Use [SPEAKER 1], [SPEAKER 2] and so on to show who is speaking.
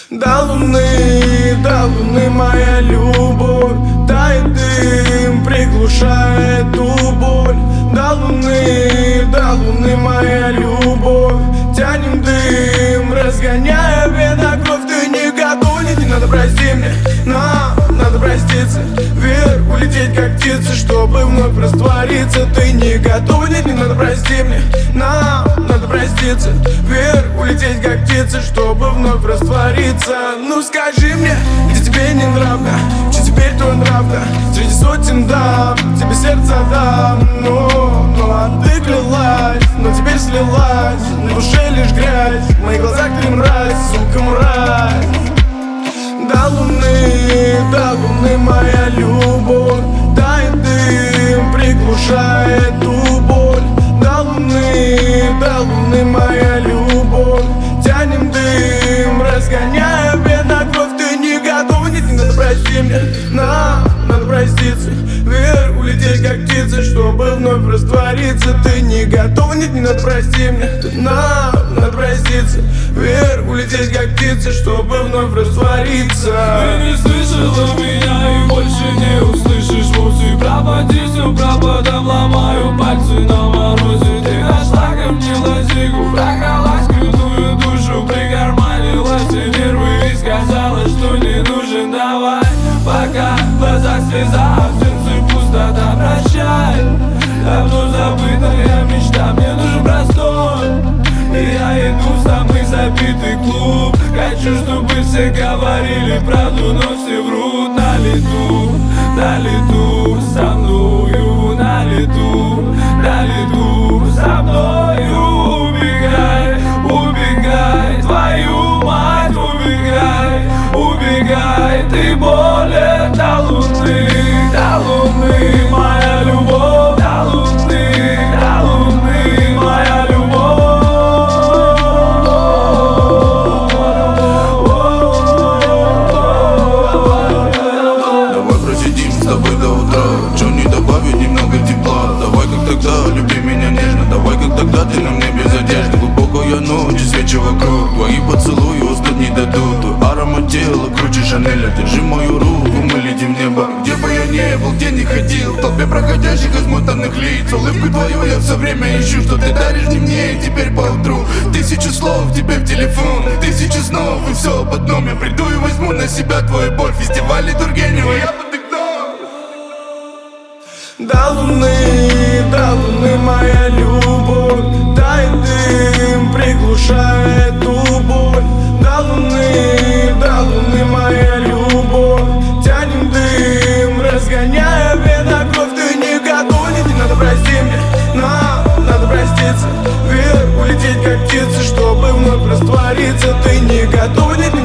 [SPEAKER 1] До луны моя любовь, тает дым, приглушает ту боль. До луны моя любовь, тянем дым, разгоняя кровь. Ты не готов, не надо, прости мне, нам надо проститься. Вверх улететь как птица, чтобы вновь раствориться. Ты не готов, не надо, прости мне, нам надо проститься. Вверх улететь как птица, чтобы вновь раствориться. Ну скажи мне, где тебе не нравно, что теперь твой нрав-то? Среди сотен дам, тебе сердце дам. Ну а ты клялась, но теперь слилась. На душе лишь грязь, в моих глазах ты мразь, сука, мразь. До луны моя любовь, тает дым, приглушает ту боль. До луны моя любовь, тянем дым, разгоняя кровь. Ты не готов, не надо, прости мне, нам надо проститься. Вверх улететь как птица, чтобы вновь раствориться. Ты не готов, не надо, прости мне, нам надо проститься. Вверх улететь как птица, чтобы вновь раствориться.
[SPEAKER 2] Ты не слышала меня и больше не услышишь вовсе. Пропади, все пропадом, ломаю пальцы на морозе. Ты нашла ко мне лазейку, прокралась крутую душу, прикарманила все нервы и сказала, что не нужен. Давай, пока в глазах слеза, в сердце пустота, прощай. Давно забытая мечта, мне нужен простор. И я иду в самый забитый клуб. Хочу, чтобы все говорили правду, но все врут. На лету со мною, на лету со мною. Убегай, убегай, твою мать, убегай, убегай. Ты болен до луны моя любовь. До луны моя любовь.
[SPEAKER 3] Давай просидим с тобой до утра, чё не добавить немного тепла. Давай как тогда, люби меня нежно. Давай как тогда, ты на мне без одежды. Глубокая ночь, свечи вокруг, твои поцелуи уснуть не дадут. Твой аромат тела круче Шанеля. Держи мою руку, мы летим в небо. Где бы я не был, где не ходил, в толпе проходящих измотанных лиц. Улыбку твою я все время ищу, что ты даришь не мне и теперь поутру. 1000 слов тебе в телефон, 1000 снов, и все об одном. Я приду и возьму на себя твою боль. Фестиваль Тургенева, я под окном.
[SPEAKER 1] До луны моя любовь, тает дым, приглушает ту боль. До луны моя любовь, тянем дым, разгоняя кровь. Ты не готов, не надо, прости мне, нам надо проститься. Вверх улететь как птица, чтобы вновь раствориться. Ты не готов, не